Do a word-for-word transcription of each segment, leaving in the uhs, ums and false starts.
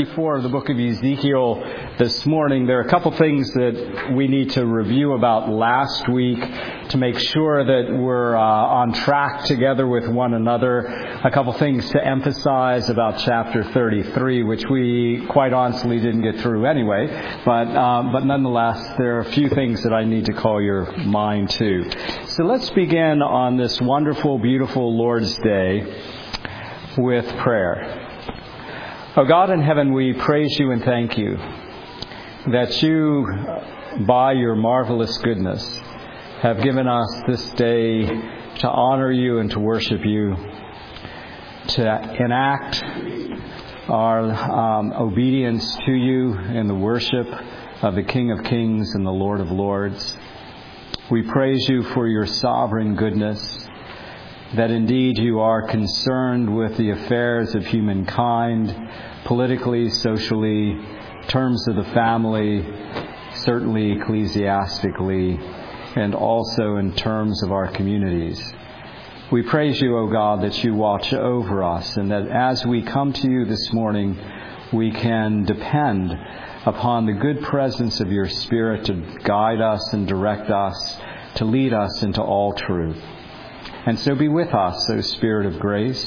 For the book of Ezekiel this morning, there are a couple things that we need to review about last week to make sure that we're uh, on track together with one another. A couple things to emphasize about chapter thirty-three, which we quite honestly didn't get through anyway, but um, but nonetheless, there are a few things that I need to call your mind to. So let's begin on this wonderful, beautiful Lord's Day with prayer. Oh God in heaven, we praise you and thank you that you, by your marvelous goodness, have given us this day to honor you and to worship you, to enact our um, obedience to you in the worship of the King of Kings and the Lord of Lords. We praise you for your sovereign goodness, that indeed you are concerned with the affairs of humankind, politically, socially, terms of the family, certainly ecclesiastically, and also in terms of our communities. We praise you, O God, that you watch over us, and that as we come to you this morning, we can depend upon the good presence of your Spirit to guide us and direct us, to lead us into all truth. And so be with us, O Spirit of grace,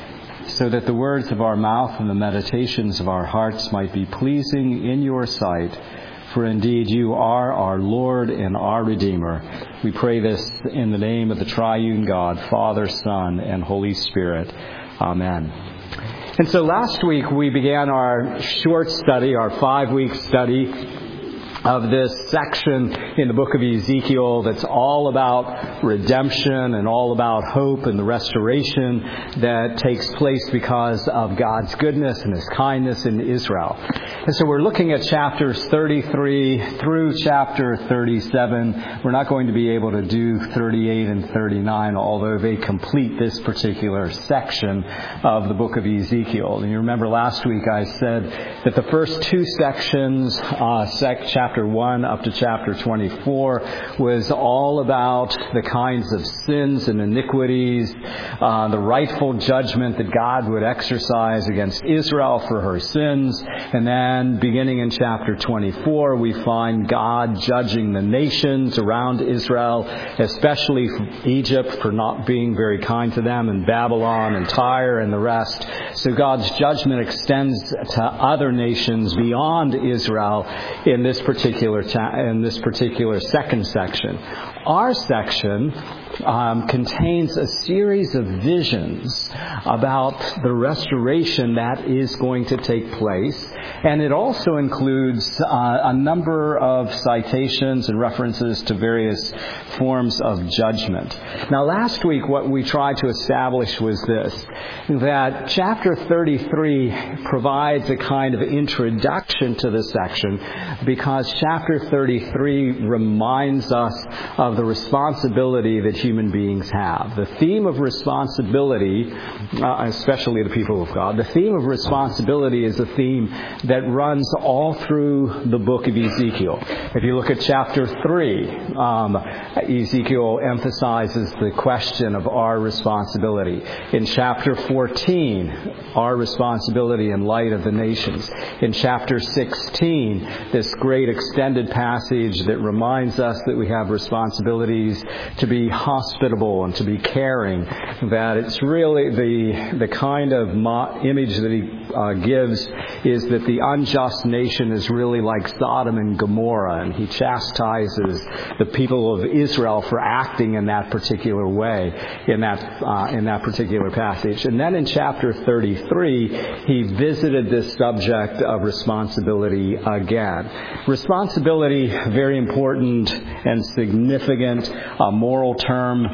so that the words of our mouth and the meditations of our hearts might be pleasing in your sight. For indeed you are our Lord and our Redeemer. We pray this in the name of the triune God, Father, Son, and Holy Spirit. Amen. And so last week we began our short study, our five-week study of this section in the book of Ezekiel that's all about redemption and all about hope and the restoration that takes place because of God's goodness and His kindness in Israel. And so we're looking at chapters thirty-three through chapter thirty-seven. We're not going to be able to do thirty-eight and thirty-nine, although they complete this particular section of the book of Ezekiel. And you remember last week I said that the first two sections, uh, sec- chapter one up to chapter twenty-four, was all about the kinds of sins and iniquities, uh, the rightful judgment that God would exercise against Israel for her sins. And then beginning in chapter twenty-four, we find God judging the nations around Israel, especially Egypt for not being very kind to them, and Babylon and Tyre and the rest. So God's judgment extends to other nations beyond Israel in this particular cha- in this particular second section. Our section um, contains a series of visions about the restoration that is going to take place, and it also includes uh, a number of citations and references to various forms of judgment. Now, last week what we tried to establish was this, that chapter thirty-three provides a kind of introduction to this section because chapter thirty-three reminds us of the responsibility that human beings have. The theme of responsibility, uh, especially the people of God, the theme of responsibility is a theme that runs all through the book of Ezekiel. If you look at chapter three, um, Ezekiel emphasizes the question of our responsibility. In chapter fourteen, our responsibility in light of the nations. In chapter sixteen, this great extended passage that reminds us that we have responsibilities to be hospitable and to be caring, that it's really the the kind of mo- image that he uh, gives is that the unjust nation is really like Sodom and Gomorrah, and he chastises the people of Israel for acting in that particular way in that uh, in that particular passage. And then in chapter thirty-three, he visited this subject of responsibility again. Responsibility, very important and significant, a moral term,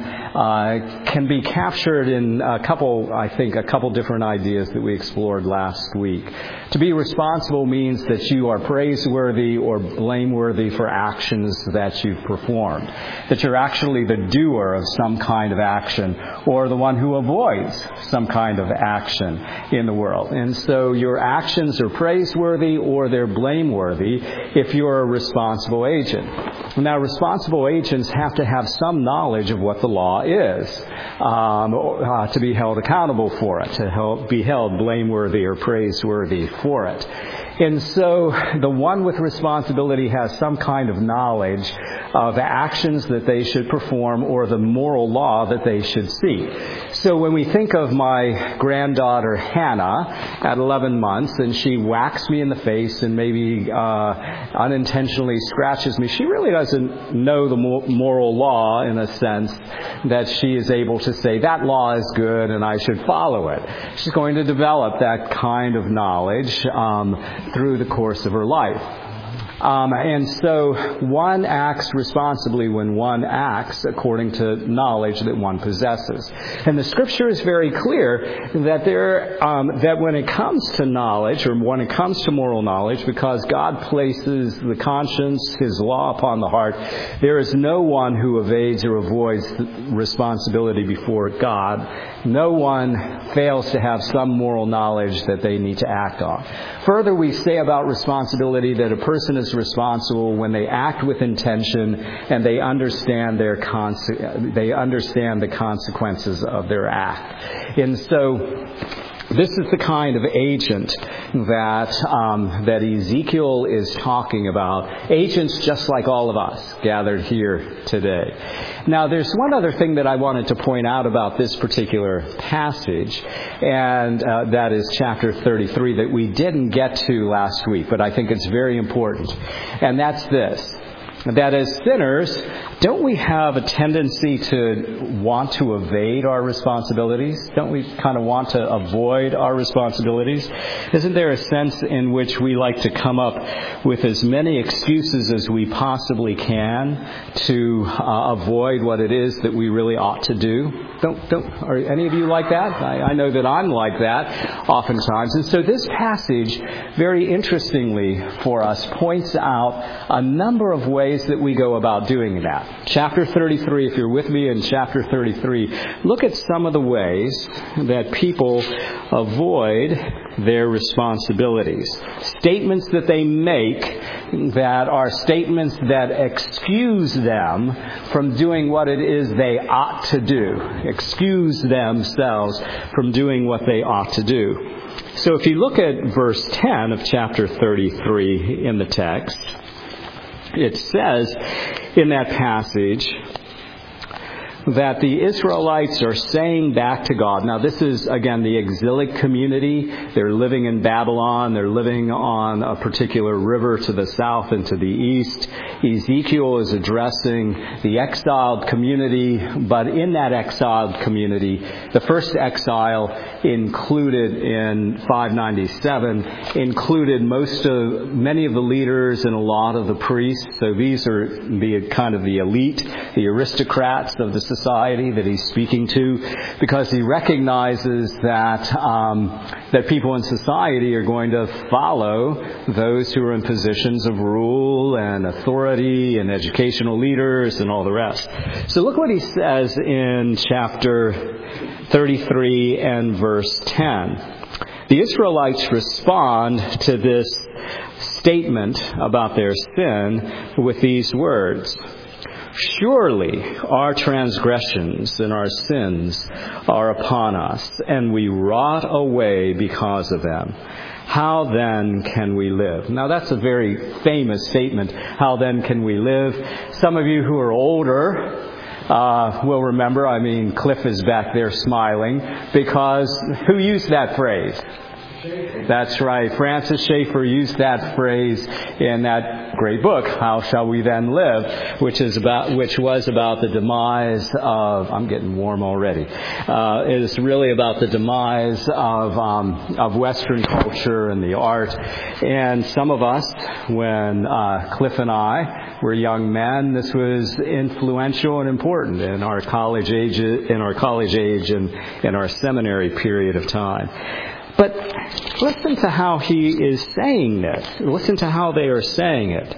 uh, can be captured in a couple, I think, a couple different ideas that we explored last week. To be responsible means that you are praiseworthy or blameworthy for actions that you've performed, that you're actually the doer of some kind of action or the one who avoids some kind of action in the world. And so your actions are praiseworthy or they're blameworthy if you're a responsible agent. Now, responsible agents have to have some knowledge of what the law is um, uh, to be held accountable for it, to help, be held blameworthy or praiseworthy for it. And so the one with responsibility has some kind of knowledge of actions that they should perform or the moral law that they should see. So when we think of my granddaughter Hannah at eleven months and she whacks me in the face and maybe uh, unintentionally scratches me, she really doesn't know the moral law in a sense that she is able to say that law is good and I should follow it. She's going to develop that kind of knowledge um, through the course of her life. Um, and so one acts responsibly when one acts according to knowledge that one possesses. And the Scripture is very clear that there, um, that when it comes to knowledge, or when it comes to moral knowledge, because God places the conscience, His law upon the heart, there is no one who evades or avoids responsibility before God. No one fails to have some moral knowledge that they need to act on. Further, we say about responsibility that a person is responsible when they act with intention and they understand their conse- they understand the consequences of their act. And so this is the kind of agent that um, that Ezekiel is talking about. Agents just like all of us gathered here today. Now, there's one other thing that I wanted to point out about this particular passage, and uh, that is chapter thirty-three that we didn't get to last week, but I think it's very important. And that's this. That as sinners, don't we have a tendency to want to evade our responsibilities? Don't we kind of want to avoid our responsibilities? Isn't there a sense in which we like to come up with as many excuses as we possibly can to uh, avoid what it is that we really ought to do? Don't, don't, are any of you like that? I, I know that I'm like that oftentimes. And so this passage, very interestingly for us, points out a number of ways that we go about doing that. Chapter thirty-three, if you're with me in chapter thirty-three, look at some of the ways that people avoid their responsibilities. Statements that they make that are statements that excuse them from doing what it is they ought to do. Excuse themselves from doing what they ought to do. So if you look at verse ten of chapter thirty-three in the text, it says in that passage that the Israelites are saying back to God. Now this is, again, the exilic community. They're living in Babylon. They're living on a particular river to the south and to the east. Ezekiel is addressing the exiled community, but in that exiled community, the first exile included in five ninety-seven included most of, many of the leaders and a lot of the priests. So these are the kind of the elite, the aristocrats of the society that he's speaking to, because he recognizes that um, that people in society are going to follow those who are in positions of rule and authority and educational leaders and all the rest. So look what he says in chapter thirty-three and verse ten. The Israelites respond to this statement about their sin with these words: "Surely our transgressions and our sins are upon us, and we rot away because of them. How then can we live?" Now that's a very famous statement. How then can we live? Some of you who are older uh, will remember, I mean, Cliff is back there smiling, because who used that phrase? That's right. Francis Schaeffer used that phrase in that great book, How Shall We Then Live, which is about, which was about the demise of, I'm getting warm already, uh, it is really about the demise of, um, of Western culture and the art. And some of us, when, uh, Cliff and I were young men, this was influential and important in our college age, in our college age and in our seminary period of time. But listen to how he is saying this. Listen to how they are saying it.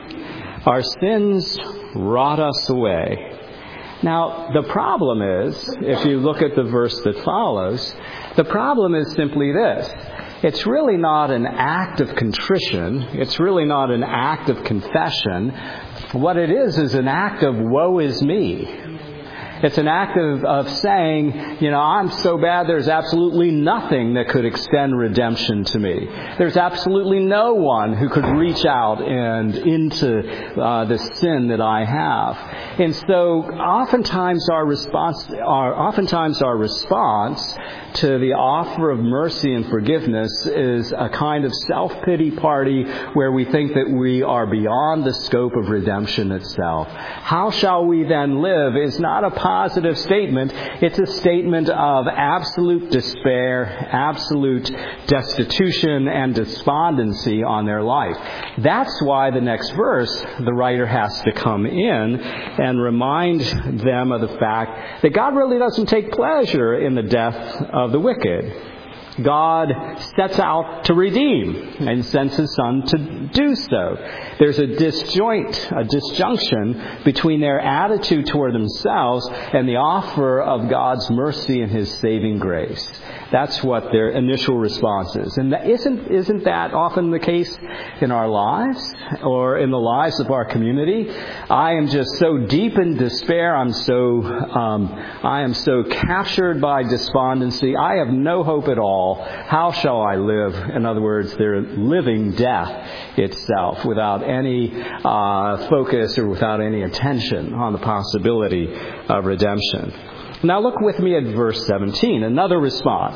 Our sins rot us away. Now, the problem is, if you look at the verse that follows, the problem is simply this. It's really not an act of contrition. It's really not an act of confession. What it is is an act of woe is me. It's an act of, of saying, you know, I'm so bad there's absolutely nothing that could extend redemption to me. There's absolutely no one who could reach out and into uh, the sin that I have. And so oftentimes our response, our, oftentimes our response to the offer of mercy and forgiveness is a kind of self-pity party where we think that we are beyond the scope of redemption itself. How shall we then live is not a positive statement. It's a statement of absolute despair, absolute destitution, and despondency on their life. That's why the next verse, the writer has to come in and remind them of the fact that God really doesn't take pleasure in the death of the wicked. God sets out to redeem and sends His Son to do so. There's a disjoint, a disjunction between their attitude toward themselves and the offer of God's mercy and His saving grace. That's what their initial response is. And that isn't, isn't that often the case in our lives or in the lives of our community? I am just so deep in despair. I'm so, um, I am so captured by despondency. I have no hope at all. How shall I live? In other words, they're living death itself without any uh, focus or without any attention on the possibility of redemption. Now look with me at verse seventeen, another response.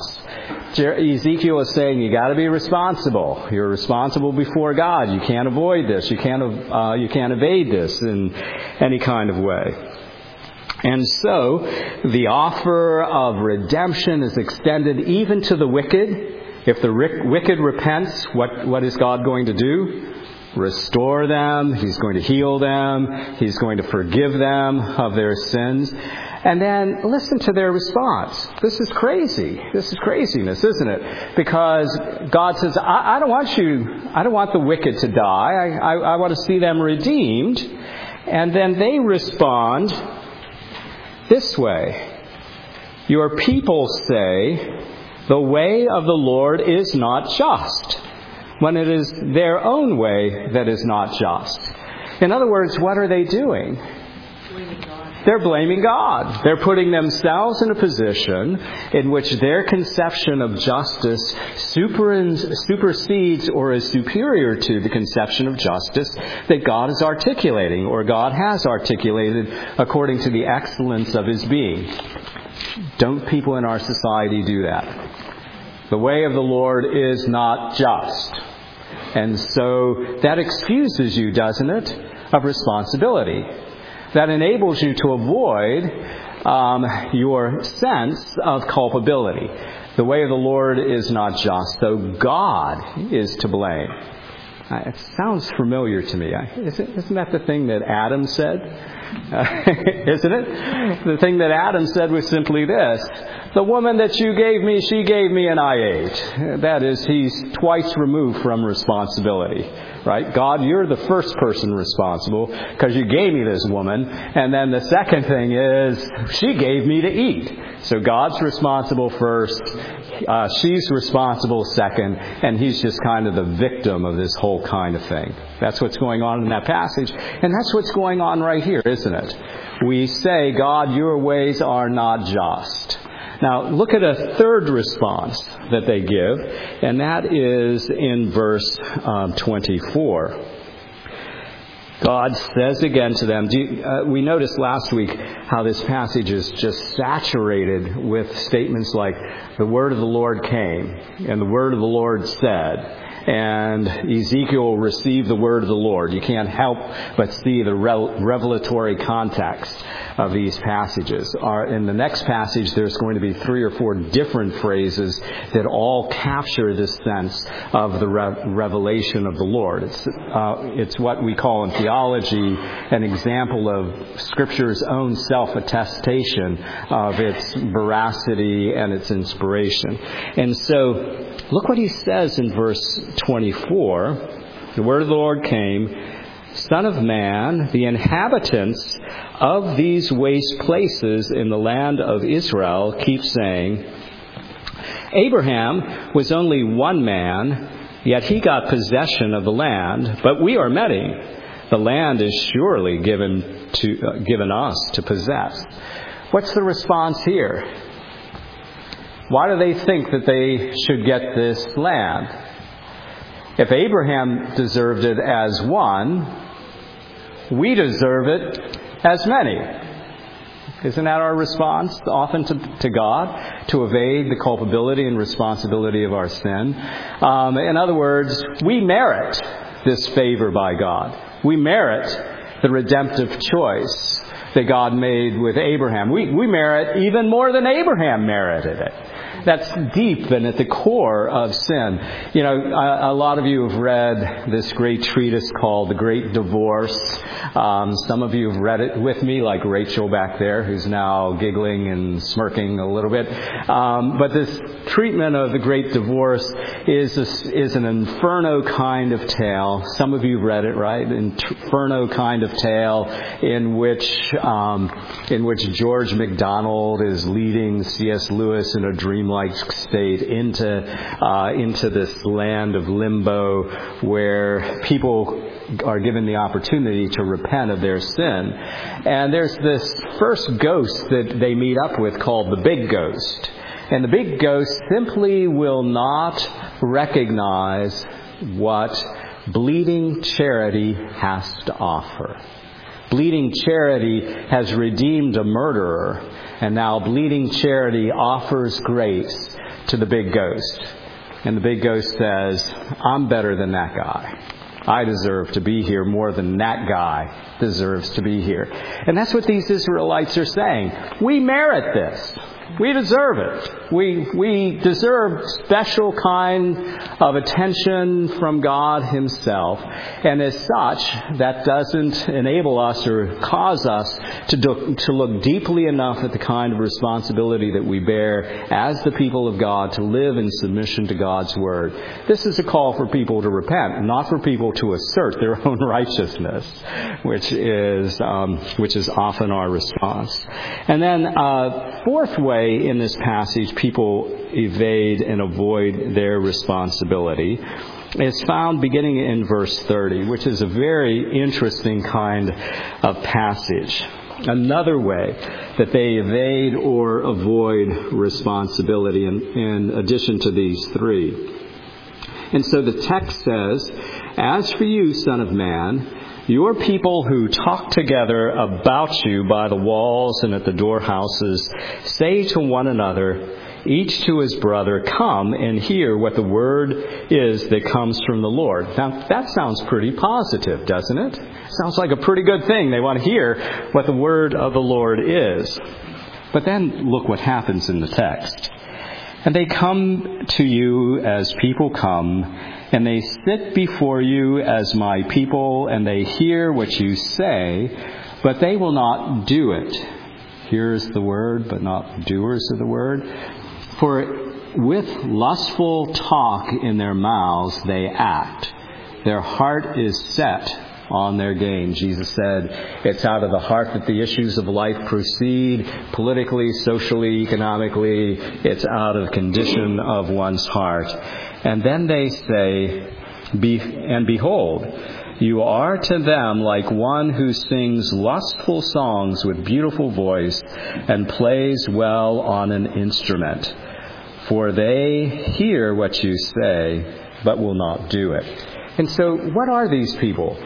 Ezekiel is saying you got to be responsible. You're responsible before God. You can't avoid this. You can't uh, you can't evade this in any kind of way. And so, the offer of redemption is extended even to the wicked. If the wicked repents, what, what is God going to do? Restore them. He's going to heal them. He's going to forgive them of their sins. And then listen to their response. This is crazy. This is craziness, isn't it? Because God says, I, I don't want you, I don't want the wicked to die. I, I, I want to see them redeemed. And then they respond this way. Your people say, the way of the Lord is not just, when it is their own way that is not just. In other words, what are they doing? Blaming God. They're blaming God. They're putting themselves in a position in which their conception of justice supersedes or is superior to the conception of justice that God is articulating, or God has articulated according to the excellence of His being. Don't people in our society do that? The way of the Lord is not just. And so that excuses you, doesn't it, of responsibility. That enables you to avoid um, your sense of culpability. The way of the Lord is not just, so God is to blame. Uh, it sounds familiar to me. Isn't, isn't that the thing that Adam said? Uh, isn't it? The thing that Adam said was simply this. The woman that you gave me, she gave me and I ate. That is, he's twice removed from responsibility. Right? God, you're the first person responsible because you gave me this woman. And then the second thing is, she gave me to eat. So God's responsible first. Uh, she's responsible second. And he's just kind of the victim of this whole kind of thing. That's what's going on in that passage. And that's what's going on right here, isn't it? We say, God, your ways are not just. Now, look at a third response that they give, and that is in verse um, twenty-four. God says again to them, do you, uh, we noticed last week how this passage is just saturated with statements like, the word of the Lord came, and the word of the Lord said, and Ezekiel received the word of the Lord. You can't help but see the revelatory context of these passages. In the next passage, there's going to be three or four different phrases that all capture this sense of the revelation of the Lord. It's, uh, it's what we call in theology an example of Scripture's own self-attestation of its veracity and its inspiration. And so, look what he says in verse twenty-four. The word of the Lord came, Son of man, the inhabitants of these waste places in the land of Israel keep saying, Abraham was only one man, yet he got possession of the land, but we are many. The land is surely given to uh, given us to possess. What's the response here? Why do they think that they should get this land? If Abraham deserved it as one, we deserve it as many. Isn't that our response often to, to God? To evade the culpability and responsibility of our sin? Um, in other words, we merit this favor by God. We merit the redemptive choice that God made with Abraham. We, we merit even more than Abraham merited it. That's deep and at the core of sin. You know, a, a lot of you have read this great treatise called The Great Divorce. Um, some of you have read it with me, like Rachel back there, who's now giggling and smirking a little bit. Um, but this treatment of the Great Divorce is a, is an inferno kind of tale. Some of you have read it, right? Inferno kind of tale in which um, in which George MacDonald is leading C S Lewis in a dreamlike state into uh, into this land of limbo where people are given the opportunity to repent of their sin. And there's this first ghost that they meet up with called the Big Ghost. And the Big Ghost simply will not recognize what bleeding charity has to offer. Bleeding charity has redeemed a murderer, and now bleeding charity offers grace to the Big Ghost. And the Big Ghost says, I'm better than that guy. I deserve to be here more than that guy deserves to be here. And that's what these Israelites are saying. We merit this. We deserve it. We we deserve special kind of attention from God Himself. And as such, that doesn't enable us or cause us to do, to look deeply enough at the kind of responsibility that we bear as the people of God to live in submission to God's Word. This is a call for people to repent, not for people to assert their own righteousness, which is um, which is often our response. And then, uh, fourth way in this passage people evade and avoid their responsibility is found beginning in verse thirty, which is a very interesting kind of passage. Another way that they evade or avoid responsibility in, in addition to these three. And so the text says, "As for you, Son of Man, your people who talk together about you by the walls and at the doorhouses say to one another, each to his brother, come and hear what the word is that comes from the Lord." Now, that sounds pretty positive, doesn't it? Sounds like a pretty good thing. They want to hear what the word of the Lord is. But then look what happens in the text. "And they come to you as people come, and they sit before you as my people, and they hear what you say, but they will not do it." Hearers the word, but not doers of the word. "For with lustful talk in their mouths they act. Their heart is set on their gain." Jesus said, it's out of the heart that the issues of life proceed, politically, socially, economically. It's out of condition of one's heart. And then they say, Be- and behold, you are to them like one who sings lustful songs with beautiful voice and plays well on an instrument. For they hear what you say, but will not do it. And so, what are these people?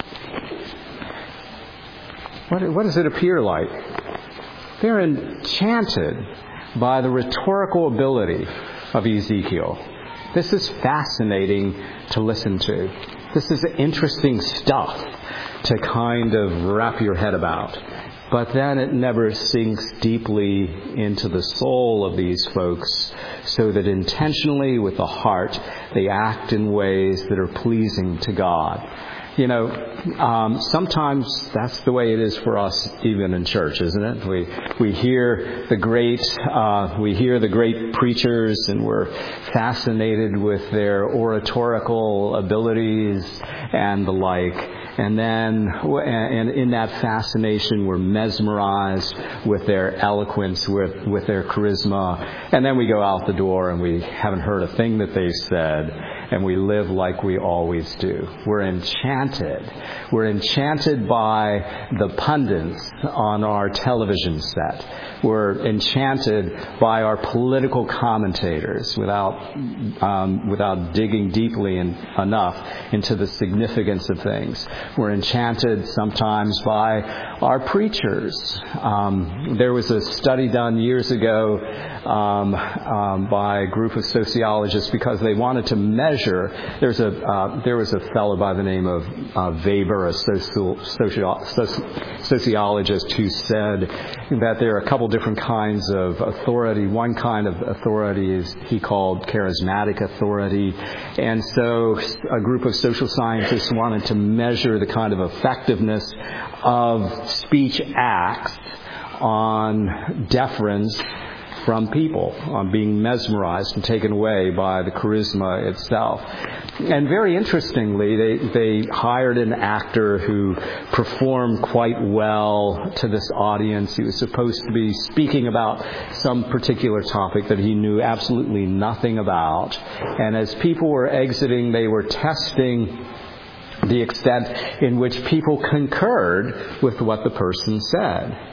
What, what does it appear like? They're enchanted by the rhetorical ability of Ezekiel. This is fascinating to listen to. This is interesting stuff to kind of wrap your head about. But then it never sinks deeply into the soul of these folks so that intentionally with the heart they act in ways that are pleasing to God. You know, um, sometimes that's the way it is for us, even in church, isn't it? We we hear the great uh, we hear the great preachers, and we're fascinated with their oratorical abilities and the like. And then, and in that fascination, we're mesmerized with their eloquence, with with their charisma. And then we go out the door, and we haven't heard a thing that they said. and we live like we always do. We're enchanted. We're enchanted by the pundits on our television set. We're enchanted by our political commentators without um, without digging deeply in, enough into the significance of things. We're enchanted sometimes by our preachers. Um, there was a study done years ago um, um, by a group of sociologists because they wanted to measure. There's a uh, there was a fellow by the name of uh, Weber, a social, social, sociologist, who said that there are a couple different kinds of authority. One kind of authority is he called charismatic authority, and so a group of social scientists wanted to measure the kind of effectiveness of speech acts on deference from people, on being mesmerized and taken away by the charisma itself. And very interestingly, they, they hired an actor who performed quite well to this audience. He was supposed to be speaking about some particular topic that he knew absolutely nothing about. And as people were exiting, they were testing the extent in which people concurred with what the person said.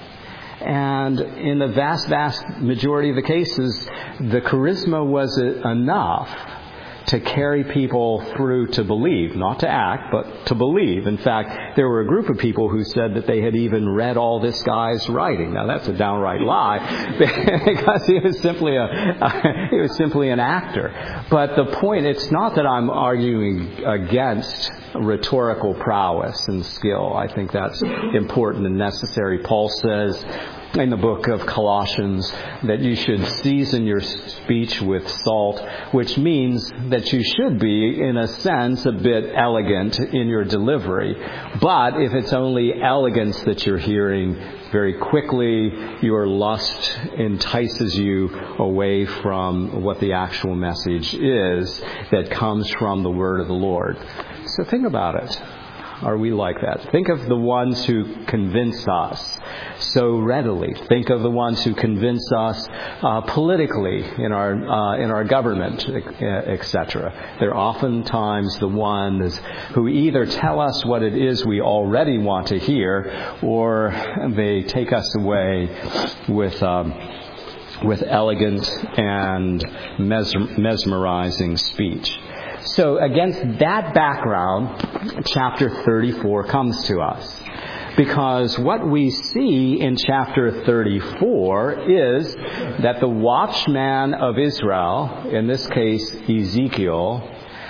And in the vast, vast majority of the cases, the charisma was enough to carry people through to believe, not to act, but to believe. In fact, there were a group of people who said that they had even read all this guy's writing. Now, that's a downright lie, because he was simply a, a he was simply an actor. But the point, it's not that I'm arguing against rhetorical prowess and skill. I think that's important and necessary. Paul says in the book of Colossians that you should season your speech with salt, which means that you should be, in a sense, a bit elegant in your delivery. But if it's only elegance that you're hearing, very quickly your lust entices you away from what the actual message is that comes from the word of the Lord. So think about it. Are we like that? Think of the ones who convince us so readily. Think of the ones who convince us uh, politically in our uh, in our government, et cetera. They're oftentimes the ones who either tell us what it is we already want to hear, or they take us away with um, with elegant and mes- mesmerizing speech. So against that background, chapter thirty-four comes to us. Because what we see in chapter thirty-four is that the watchman of Israel, in this case Ezekiel,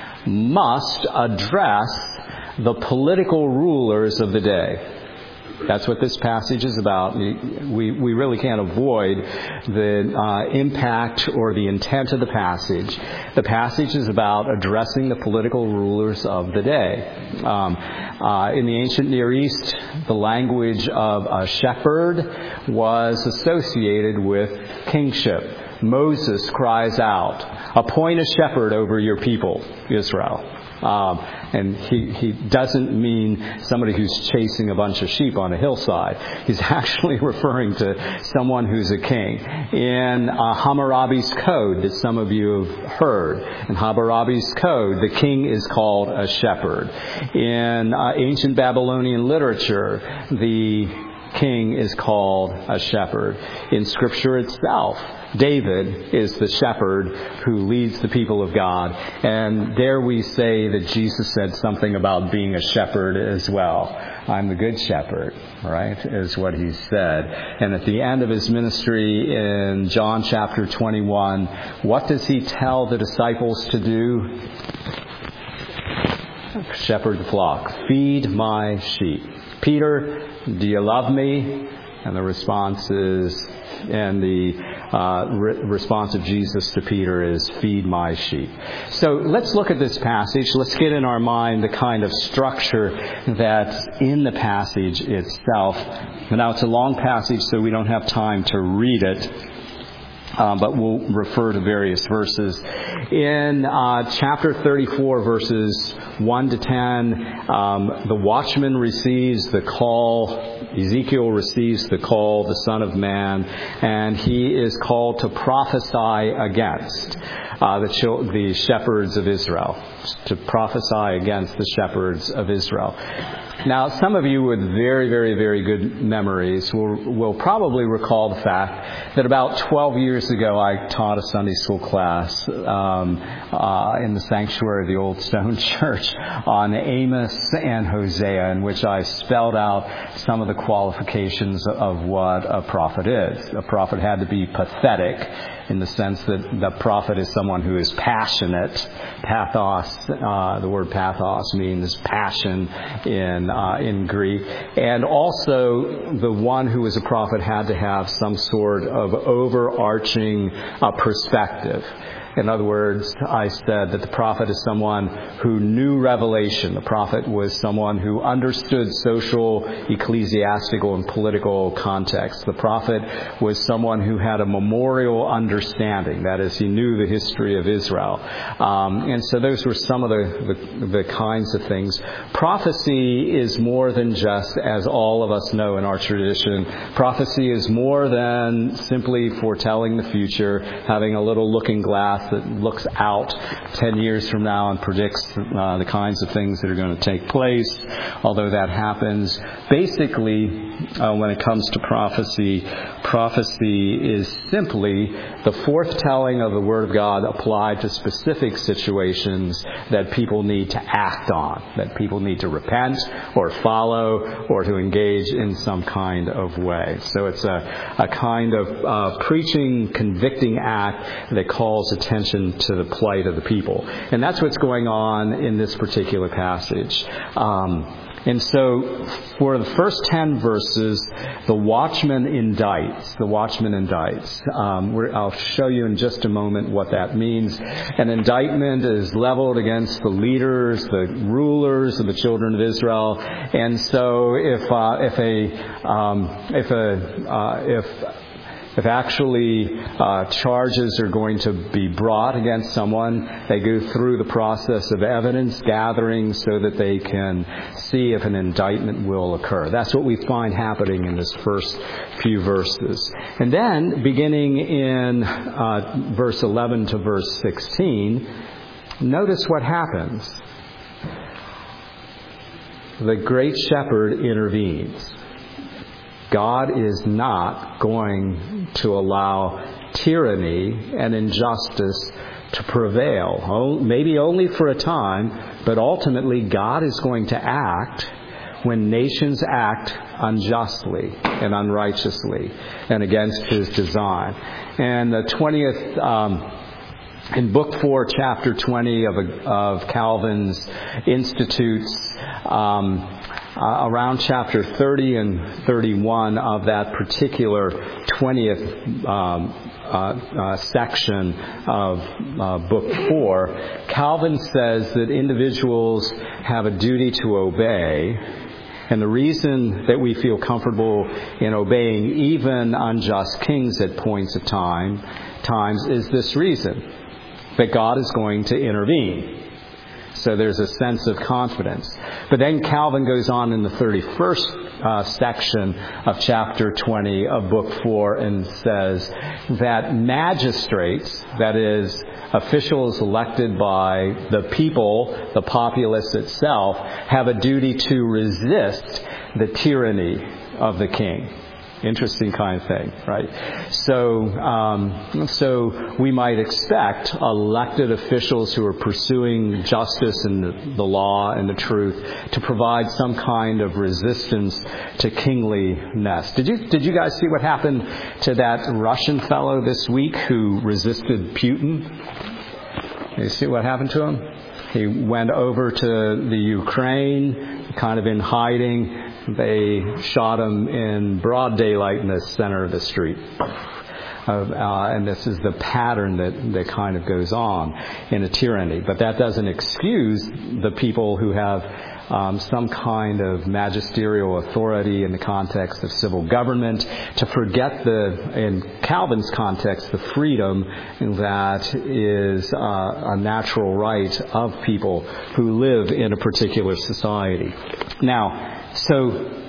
must address the political rulers of the day. That's what this passage is about. We we really can't avoid the uh, impact or the intent of the passage. The passage is about addressing the political rulers of the day. Um, uh, in the ancient Near East, the language of a shepherd was associated with kingship. Moses cries out, "Appoint a shepherd over your people, Israel." Um, and he, he doesn't mean somebody who's chasing a bunch of sheep on a hillside. He's actually referring to someone who's a king. In uh, Hammurabi's code that some of you have heard, in Hammurabi's code, the king is called a shepherd. In uh, ancient Babylonian literature, the king is called a shepherd. In Scripture itself, David is the shepherd who leads the people of God. And there we say that Jesus said something about being a shepherd as well. I'm the good shepherd, right, is what he said. And at the end of his ministry in John chapter twenty-one, what does he tell the disciples to do? Shepherd the flock. Feed my sheep. Peter, do you love me? And the response is, and the uh, re- response of Jesus to Peter is, feed my sheep. So let's look at this passage. Let's get in our mind the kind of structure that's in the passage itself. Now, it's a long passage, so we don't have time to read it. Um, but we'll refer to various verses. In uh, chapter thirty-four, verses one to ten, um, the watchman receives the call. Ezekiel receives the call, the Son of Man, and he is called to prophesy against. uh, the, chil- the shepherds of Israel, to prophesy against the shepherds of Israel. Now, some of you with very, very, very good memories will, will probably recall the fact that about twelve years ago I taught a Sunday school class um, uh, in the sanctuary of the Old Stone Church on Amos and Hosea, in which I spelled out some of the qualifications of what a prophet is. A prophet had to be pathetic, in the sense that the prophet is someone who is passionate. Pathos, uh, the word pathos means passion in uh, in Greek. And also, the one who was a prophet had to have some sort of overarching uh, perspective. In other words, I said that the prophet is someone who knew revelation. The prophet was someone who understood social, ecclesiastical, and political context. The prophet was someone who had a memorial understanding. That is, he knew the history of Israel. Um, and so those were some of the, the, the kinds of things. Prophecy is more than just, as all of us know in our tradition, prophecy is more than simply foretelling the future, having a little looking glass that looks out ten years from now and predicts uh, the kinds of things that are going to take place, although that happens. Basically, uh, when it comes to prophecy, prophecy is simply the foretelling of the Word of God applied to specific situations that people need to act on, that people need to repent or follow or to engage in some kind of way. So it's a, a kind of uh, preaching, convicting act that calls attention to the plight of the people. And that's what's going on in this particular passage. Um, and so for the first ten verses, the watchman indicts. The watchman indicts. Um, we're, I'll show you in just a moment what that means. An indictment is leveled against the leaders, the rulers of the children of Israel. And so if uh, if a um, if a uh, if If actually uh, charges are going to be brought against someone, they go through the process of evidence gathering so that they can see if an indictment will occur. That's what we find happening in this first few verses. And then, beginning in uh, verse eleven to verse sixteen, notice what happens. The great shepherd intervenes. God is not going to allow tyranny and injustice to prevail. Maybe only for a time, but ultimately God is going to act when nations act unjustly and unrighteously and against His design. And the twentieth... Um, In Book four, Chapter twenty of, of Calvin's Institutes, um, uh, around Chapter thirty and thirty-one of that particular twentieth um, uh, uh, section of uh, Book four, Calvin says that individuals have a duty to obey. And the reason that we feel comfortable in obeying even unjust kings at points of time times is this reason: that God is going to intervene. So there's a sense of confidence. But then Calvin goes on in the thirty-first uh, section of chapter twenty of Book four and says that magistrates, that is, officials elected by the people, the populace itself, have a duty to resist the tyranny of the king. Interesting kind of thing, right? So, um, so we might expect elected officials who are pursuing justice and the, the law and the truth to provide some kind of resistance to kingliness. Did you did you guys see what happened to that Russian fellow this week who resisted Putin? You see what happened to him? He went over to the Ukraine, kind of in hiding. They shot him in broad daylight in the center of the street. Uh, uh, and this is the pattern that, that kind of goes on in a tyranny. But that doesn't excuse the people who have um, some kind of magisterial authority in the context of civil government to forget the, in Calvin's context, the freedom that is uh, a natural right of people who live in a particular society. Now, so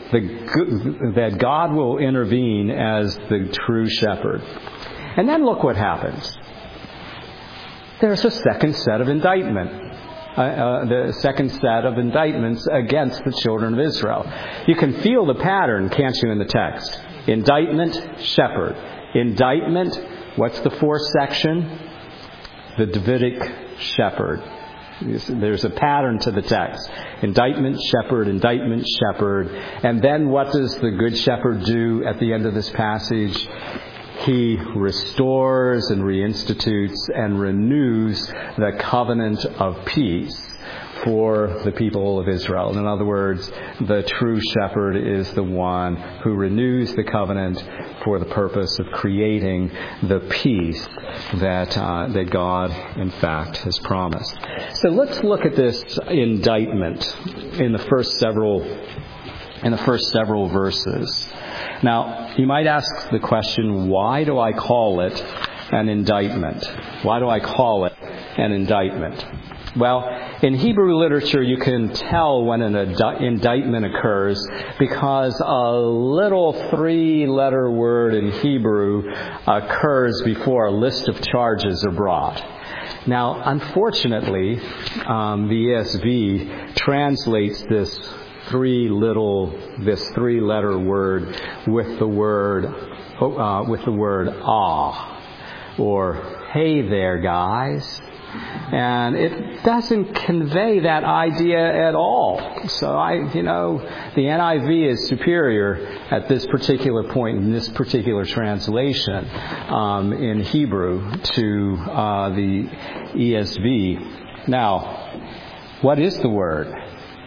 the, that God will intervene as the true shepherd. And then look what happens. there's a second set of indictment. Uh, uh, the second set of indictments against the children of Israel. You can feel the pattern, can't you, in the text? Indictment, shepherd. Indictment, what's the fourth section? The Davidic shepherd. There's a pattern to the text. Indictment, shepherd, indictment, shepherd. And then what does the good shepherd do at the end of this passage? He restores and reinstitutes and renews the covenant of peace for the people of Israel. In other words, the true shepherd is the one who renews the covenant for the purpose of creating the peace that uh, that God, in fact, has promised. So let's look at this indictment in the first several in the first several verses. Now, you might ask the question, why do I call it an indictment? Why do I call it an indictment? Well, in Hebrew literature, you can tell when an indictment occurs because a little three-letter word in Hebrew occurs before a list of charges are brought. Now, unfortunately, um, the E S V translates this three little, this three-letter word with the word, uh, with the word ah, or hey there, guys. And it doesn't convey that idea at all. So I, you know, the N I V is superior at this particular point in this particular translation um, in Hebrew to uh, the E S V. Now, what is the word?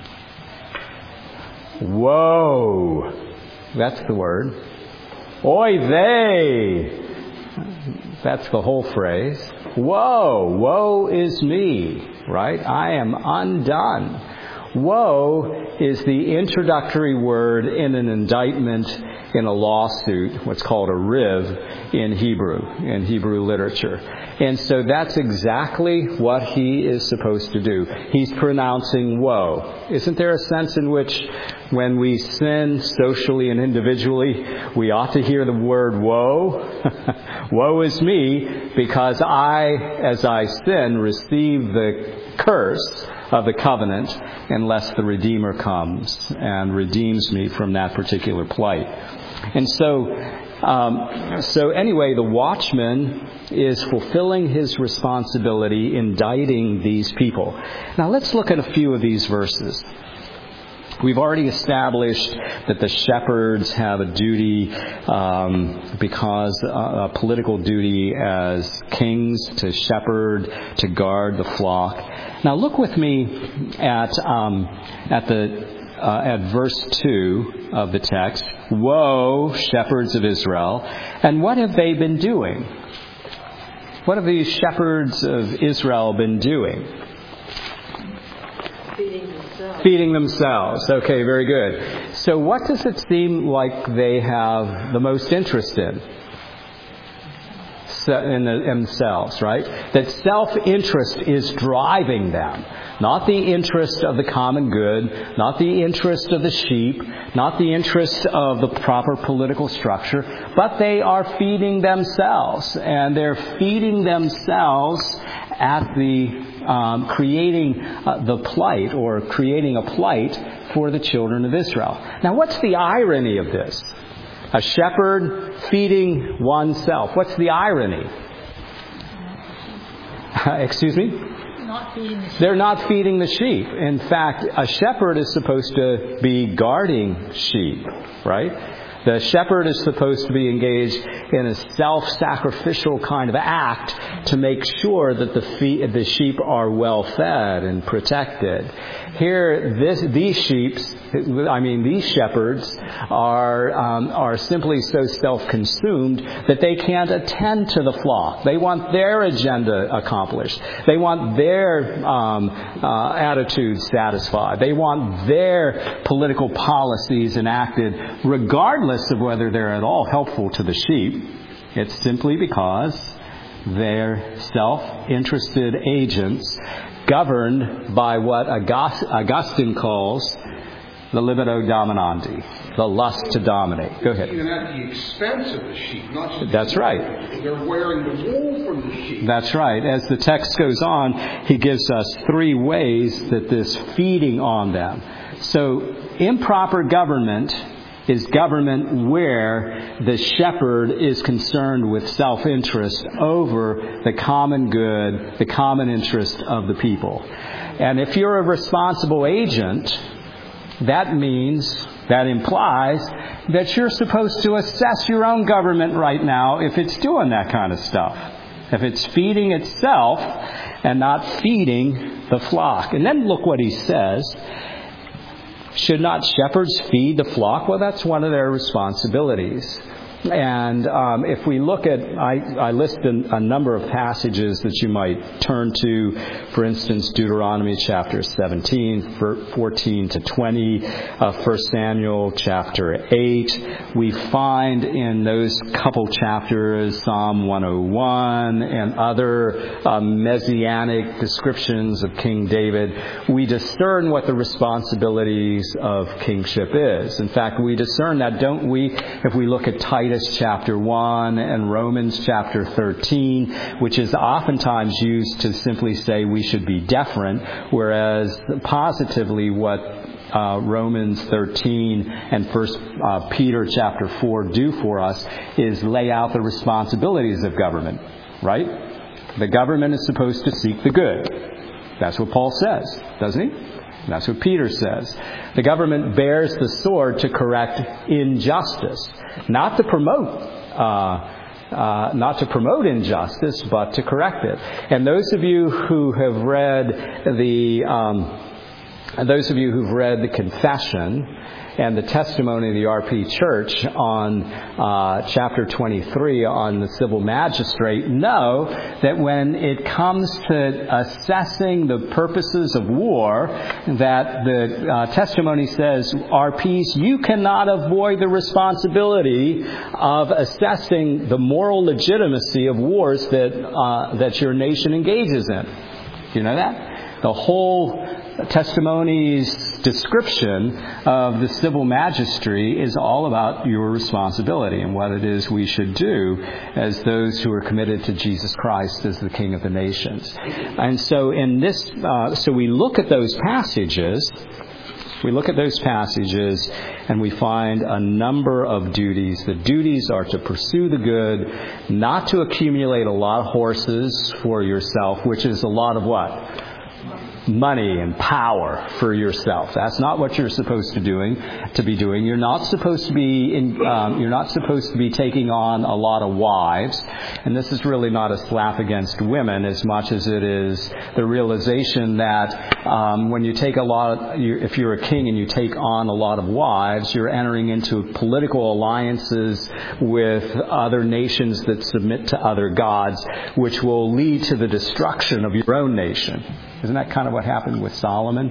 Woe. That's the word. Oy vey. That's the whole phrase. Woe, woe is me, right? I am undone. Woe is the introductory word in an indictment in a lawsuit, what's called a riv in Hebrew, in Hebrew literature. And so that's exactly what he is supposed to do. He's pronouncing woe. Isn't there a sense in which when we sin socially and individually, we ought to hear the word woe? Woe is me, because I, as I sin, receive the curse of the covenant unless the Redeemer comes and redeems me from that particular plight. And so, um, so anyway, the watchman is fulfilling his responsibility, indicting these people. Now let's look at a few of these verses. We've already established that the shepherds have a duty, um, because uh, a political duty as kings to shepherd, to guard the flock. Now look with me at um, at the uh, at verse two of the text. Woe, shepherds of Israel! And what have they been doing? What have these shepherds of Israel been doing? Feeding themselves. Feeding themselves. Okay, very good. So what does it seem like they have the most interest in? In themselves, right? That self-interest is driving them. Not the interest of the common good, not the interest of the sheep, not the interest of the proper political structure, but they are feeding themselves. And they're feeding themselves at the um, creating uh, the plight, or creating a plight for the children of Israel. Now, what's the irony of this? A shepherd feeding oneself. What's the irony? Excuse me? Not feeding the sheep. They're not feeding the sheep. In fact, a shepherd is supposed to be guarding sheep, right? The shepherd is supposed to be engaged in a self-sacrificial kind of act to make sure that the, fee- the sheep are well fed and protected. Here, this, these sheep, I mean, these shepherds are um, are simply so self-consumed that they can't attend to the flock. They want their agenda accomplished. They want their um, uh, attitudes satisfied. They want their political policies enacted, regardless of whether they're at all helpful to the sheep. It's simply because they're self-interested agents governed by what August- Augustine calls the libido dominandi. the lust to dominate. Go ahead. Even at the expense of the sheep. Not just That's the right. They're wearing the wool from the sheep. That's right. As the text goes on, he gives us three ways that this feeding on them. So improper government is government where the shepherd is concerned with self-interest over the common good, the common interest of the people. And if you're a responsible agent, that means, that implies that you're supposed to assess your own government right now if it's doing that kind of stuff. If it's feeding itself and not feeding the flock. And then look what he says. Should not shepherds feed the flock? Well, that's one of their responsibilities. And um, if we look at, I, I list a, a number of passages that you might turn to. For instance, Deuteronomy chapter seventeen, fourteen to twenty, uh, First Samuel chapter eight. We find in those couple chapters Psalm one oh one and other uh, messianic descriptions of King David. We discern what the responsibilities of kingship is. In fact, we discern that, don't we, if we look at Titus chapter one and Romans chapter thirteen, which is oftentimes used to simply say we should be deferent, whereas positively what uh, Romans thirteen and First uh, Peter chapter four do for us is lay out the responsibilities of government, right? The government is supposed to seek the good. That's what Paul says, doesn't he? That's what Peter says. The government bears the sword to correct injustice, not to promote, uh, uh, not to promote injustice, but to correct it. And those of you who have read the, um, those of you who've read the Confession and the testimony of the R P Church on uh, chapter twenty-three on the civil magistrate know that when it comes to assessing the purposes of war, that the uh, testimony says, R Ps, you cannot avoid the responsibility of assessing the moral legitimacy of wars that uh, that your nation engages in. Do you know that? The whole testimony's description of the civil magistracy is all about your responsibility and what it is we should do as those who are committed to Jesus Christ as the King of the nations. And so in this, uh, so we look at those passages, we look at those passages and we find a number of duties. The duties are to pursue the good, not to accumulate a lot of horses for yourself, which is a lot of what? Money and power for yourself. That's not what you're supposed to doing to be doing. You're not supposed to be in, um, you're not supposed to be taking on a lot of wives. And this is really not a slap against women as much as it is the realization that um, when you take a lot of, you, if you're a king and you take on a lot of wives, you're entering into political alliances with other nations that submit to other gods, which will lead to the destruction of your own nation. Isn't that kind of what happened with Solomon?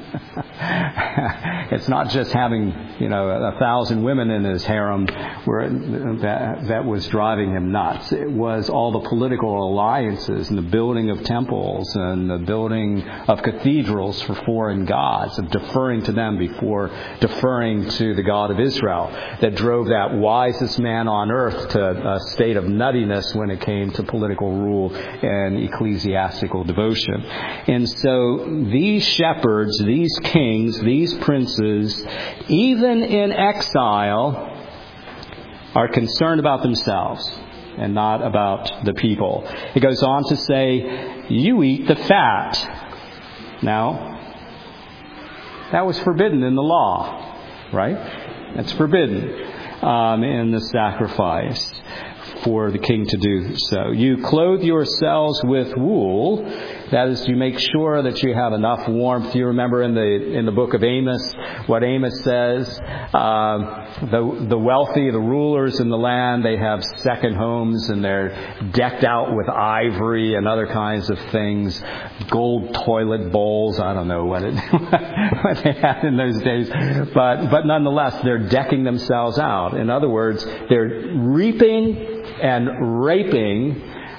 It's not just having, you know, a thousand women in his harem where that, that was driving him nuts. It was all the political alliances and the building of temples and the building of cathedrals for foreign gods, of deferring to them before deferring to the God of Israel, that drove that wisest man on earth to a state of nuttiness when it came to political rule and ecclesiastical devotion. And so these shepherds, these kings, these princes, even in exile, are concerned about themselves and not about the people. It goes on to say, you eat the fat. Now, that was forbidden in the law, right? That's forbidden um, in the sacrifice for the king to do so. You clothe yourselves with wool. That is, you make sure that you have enough warmth. You remember in the in the book of Amos, what Amos says, uh, the the wealthy, the rulers in the land, they have second homes and they're decked out with ivory and other kinds of things, gold toilet bowls. I don't know what it what they had in those days, but but nonetheless, they're decking themselves out. In other words, they're reaping and raping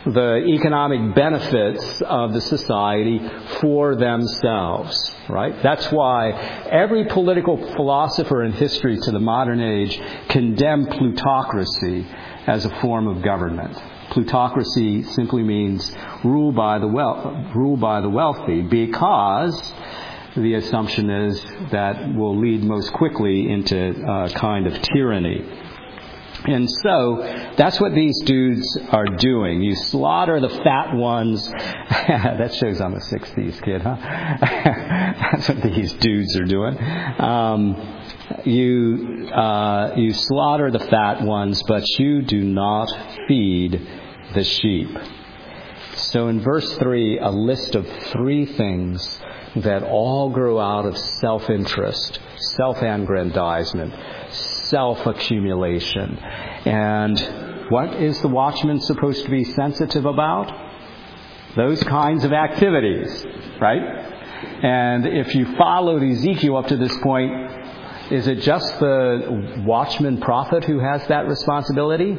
the economic benefits of the society for themselves, right? That's why every political philosopher in history to the modern age condemned plutocracy as a form of government. Plutocracy simply means rule by the wel- rule by the wealthy, because the assumption is that will lead most quickly into a kind of tyranny. And so that's what these dudes are doing. You slaughter the fat ones. That shows I'm a sixties kid, huh? That's what these dudes are doing. Um, you uh, you slaughter the fat ones, but you do not feed the sheep. So in verse three, a list of three things that all grow out of self-interest, self-aggrandizement, self-accumulation. And what is the watchman supposed to be sensitive about? Those kinds of activities, right? And if you followed Ezekiel up to this point, is it just the watchman prophet who has that responsibility?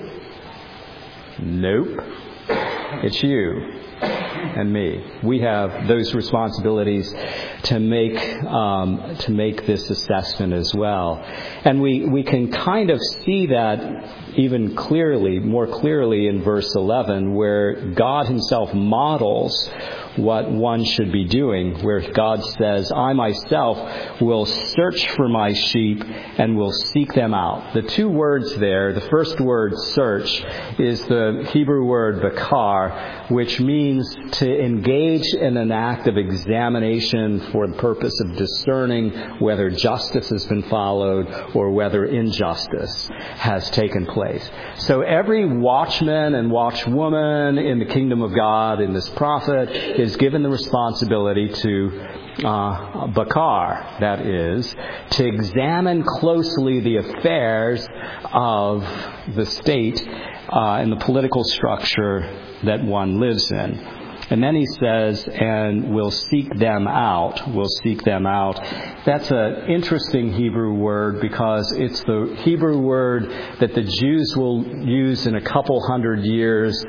Nope. It's you and me. We have those responsibilities to make um, to make this assessment as well. And we, we can kind of see that even clearly, more clearly in verse eleven, where God himself models what one should be doing, where God says, I myself will search for my sheep and will seek them out. The two words there, the first word, search, is the Hebrew word bakar, which means to engage in an act of examination for the purpose of discerning whether justice has been followed or whether injustice has taken place. So every watchman and watchwoman in the kingdom of God, in this prophet, is given the responsibility to uh, bakar, that is, to examine closely the affairs of the state uh, and the political structure that one lives in. And then he says, and we'll seek them out. We'll seek them out. That's an interesting Hebrew word, because it's the Hebrew word that the Jews will use in a couple hundred years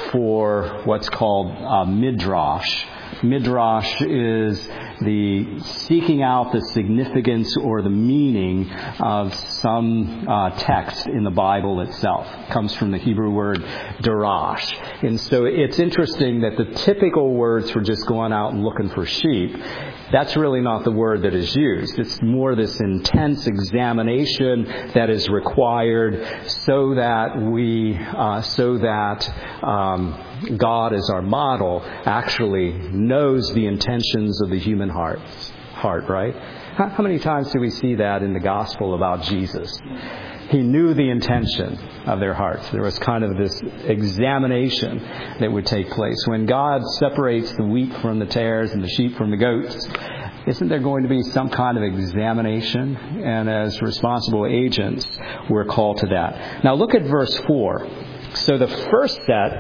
for what's called uh, midrash. Midrash is the seeking out the significance or the meaning of some uh, text in the Bible itself. It comes from the Hebrew word darash. And so it's interesting that the typical words for just going out and looking for sheep, that's really not the word that is used. It's more this intense examination that is required so that we, uh, so that um, God, as our model, actually knows the intentions of the human heart. Heart, right? How, how many times do we see that in the gospel about Jesus? He knew the intention of their hearts. There was kind of this examination that would take place. When God separates the wheat from the tares and the sheep from the goats, isn't there going to be some kind of examination? And as responsible agents, we're called to that. Now look at verse four. So the first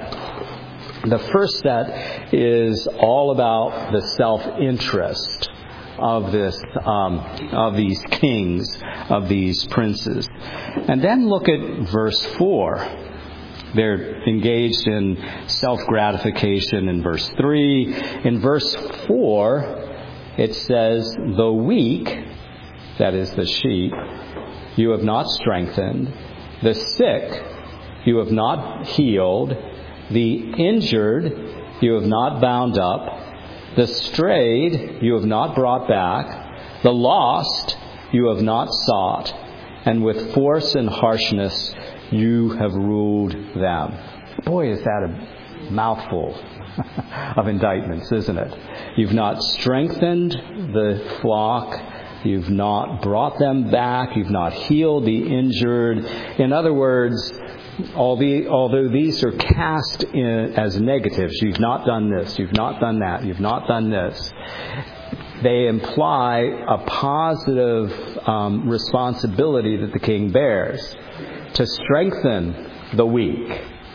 set, the first set is all about the self-interest of this, um, of these kings, of these princes. And then look at verse four. They're engaged in self-gratification in verse three. In verse four, it says, the weak, that is the sheep, you have not strengthened. The sick, you have not healed. The injured, you have not bound up. The strayed, you have not brought back. The lost, you have not sought. And with force and harshness, you have ruled them. Boy, is that a mouthful of indictments, isn't it? You've not strengthened the flock. You've not brought them back. You've not healed the injured. In other words, although these are cast in as negatives, you've not done this, you've not done that, you've not done this, they imply a positive um, responsibility that the king bears to strengthen the weak.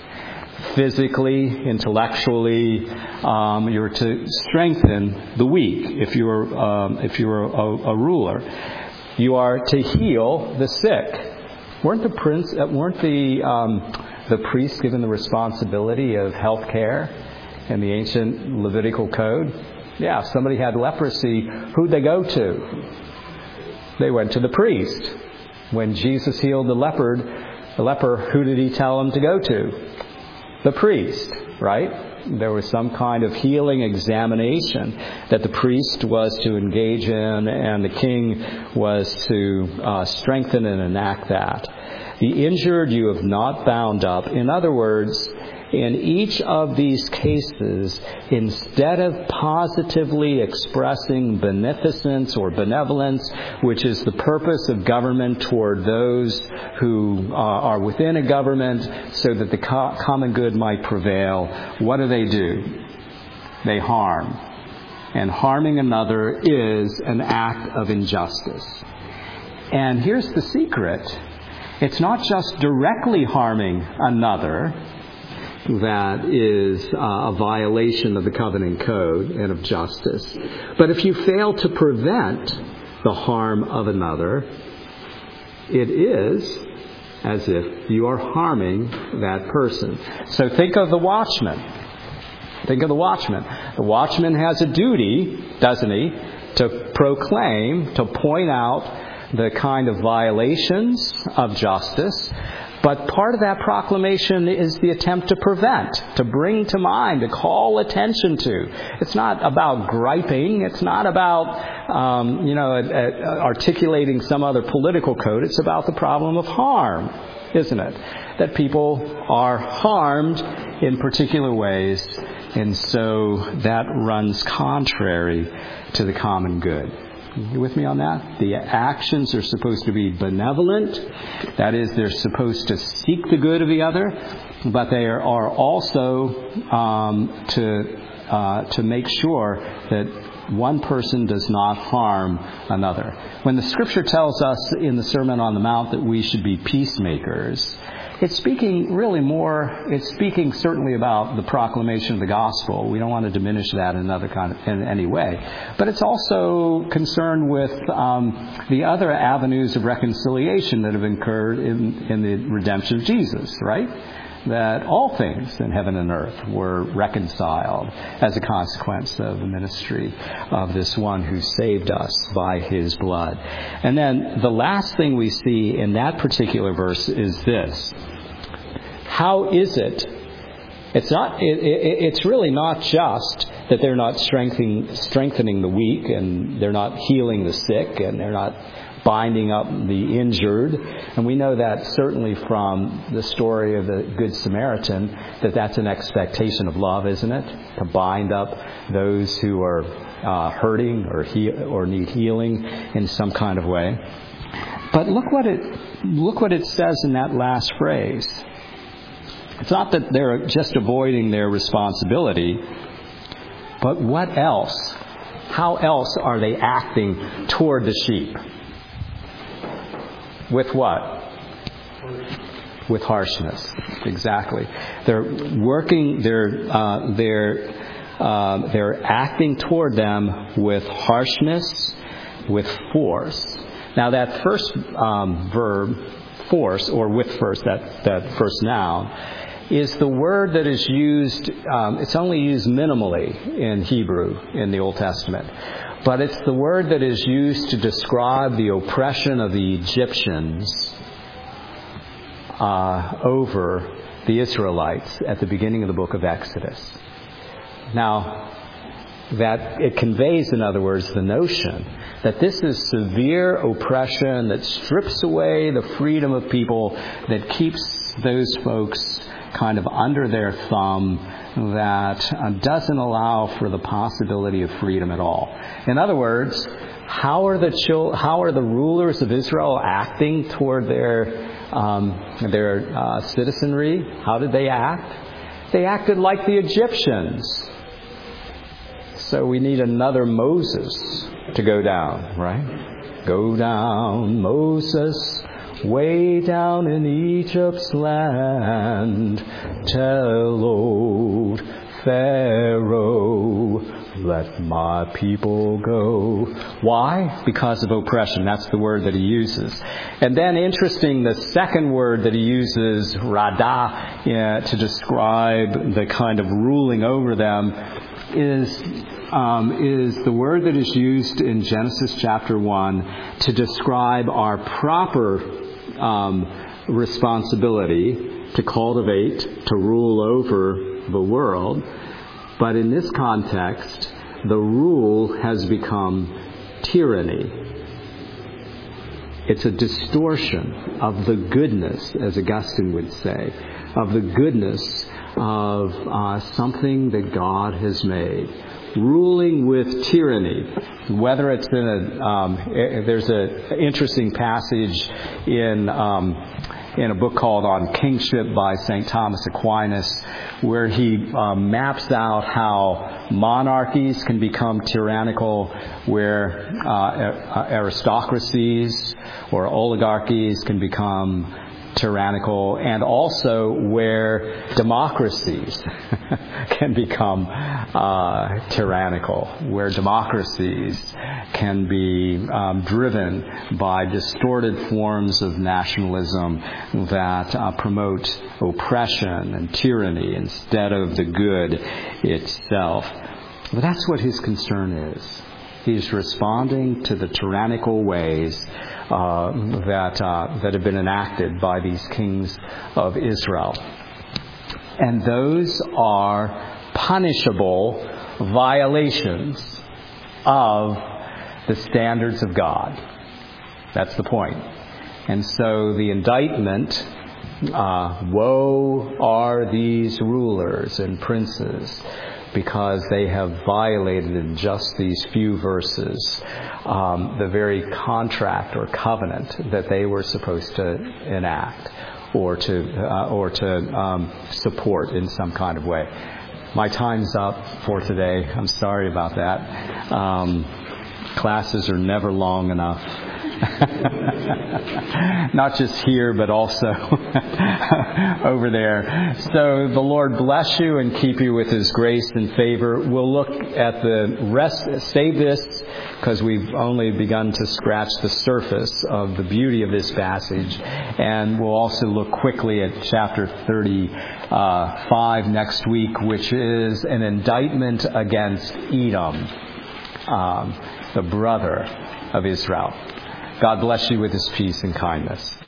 Physically, intellectually, um, you're to strengthen the weak. If you're um, if you're a, a ruler, you are to heal the sick. Weren't the prince? Weren't the um, the priest given the responsibility of health care in the ancient Levitical code? Yeah, if somebody had leprosy, who'd they go to? They went to the priest. When Jesus healed the leopard, the leper, who did he tell him to go to? The priest, right? There was some kind of healing examination that the priest was to engage in, and the king was to uh, strengthen and enact that. The injured you have not bound up. In other words, in each of these cases, instead of positively expressing beneficence or benevolence, which is the purpose of government toward those who uh, are within a government so that the co- common good might prevail, what do they do? They harm. And harming another is an act of injustice. And here's the secret. It's not just directly harming another that is uh, a violation of the covenant code and of justice. But if you fail to prevent the harm of another, it is as if you are harming that person. So think of the watchman. Think of the watchman. The watchman has a duty, doesn't he, to proclaim, to point out the kind of violations of justice. But part of that proclamation is the attempt to prevent, to bring to mind, to call attention to. It's not about griping. It's not about, um, you know, articulating some other political code. It's about the problem of harm, isn't it? That people are harmed in particular ways, and so that runs contrary to the common good. You with me on that? The actions are supposed to be benevolent. That is, they're supposed to seek the good of the other, but they are also um, to uh, to make sure that one person does not harm another. When the Scripture tells us in the Sermon on the Mount that we should be peacemakers, it's speaking really more, it's speaking certainly about the proclamation of the gospel. We don't want to diminish that in another kind of, in any way. But it's also concerned with um, the other avenues of reconciliation that have occurred in, in the redemption of Jesus, right? That all things in heaven and earth were reconciled as a consequence of the ministry of this one who saved us by his blood. And then the last thing we see in that particular verse is this. How is it? It's not. It, it, it's really not just that they're not strengthening strengthening the weak, and they're not healing the sick, and they're not binding up the injured. And we know that certainly from the story of the Good Samaritan, that that's an expectation of love, isn't it? To bind up those who are uh, hurting or he- or need healing in some kind of way. But look what it look what it says in that last phrase. It's not that they're just avoiding their responsibility, but what else? How else are they acting toward the sheep? With what? With harshness. Exactly. They're working. They're uh, they're uh, they're acting toward them with harshness, with force. Now that first um, verb, force, or with first, that that first noun, is the word that is used. Um, it's only used minimally in Hebrew in the Old Testament. But it's the word that is used to describe the oppression of the Egyptians uh, over the Israelites at the beginning of the book of Exodus. Now, that it conveys, in other words, the notion that this is severe oppression that strips away the freedom of people, that keeps those folks kind of under their thumb, that uh, doesn't allow for the possibility of freedom at all. In other words, how are the chil- how are the rulers of Israel acting toward their um, their uh, citizenry? How did they act? They acted like the Egyptians. So we need another Moses to go down, right? Go down, Moses, way down in Egypt's land. Tell old Pharaoh, let my people go. Why? Because of oppression. That's the word that he uses. And then interesting, the second word that he uses, rada, yeah, to describe the kind of ruling over them is um, is the word that is used in Genesis chapter one to describe our proper um, responsibility to cultivate, to rule over the world. But in this context, the rule has become tyranny. It's a distortion of the goodness, as Augustine would say, of the goodness of uh, something that God has made. Ruling with tyranny, whether it's in a, um, there's an interesting passage in um, in a book called On Kingship by Saint Thomas Aquinas, where he um, maps out how monarchies can become tyrannical, where uh, aristocracies or oligarchies can become tyrannical, and also where democracies can become uh, tyrannical, where democracies can be um, driven by distorted forms of nationalism that uh, promote oppression and tyranny instead of the good itself. But that's what his concern is. He's responding to the tyrannical ways uh, that uh, that have been enacted by these kings of Israel. And those are punishable violations of the standards of God. That's the point. And so the indictment, uh, woe are these rulers and princes, because they have violated in just these few verses um, the very contract or covenant that they were supposed to enact or to uh, or to um, support in some kind of way. My time's up for today. I'm sorry about that. Um, classes are never long enough. Not just here, but also over there. So the Lord bless you and keep you with His grace and favor. We'll look at the rest, save this, because we've only begun to scratch the surface of the beauty of this passage. And we'll also look quickly at chapter thirty-five next week, which is an indictment against Edom, um, the brother of Israel. God bless you with His peace and kindness.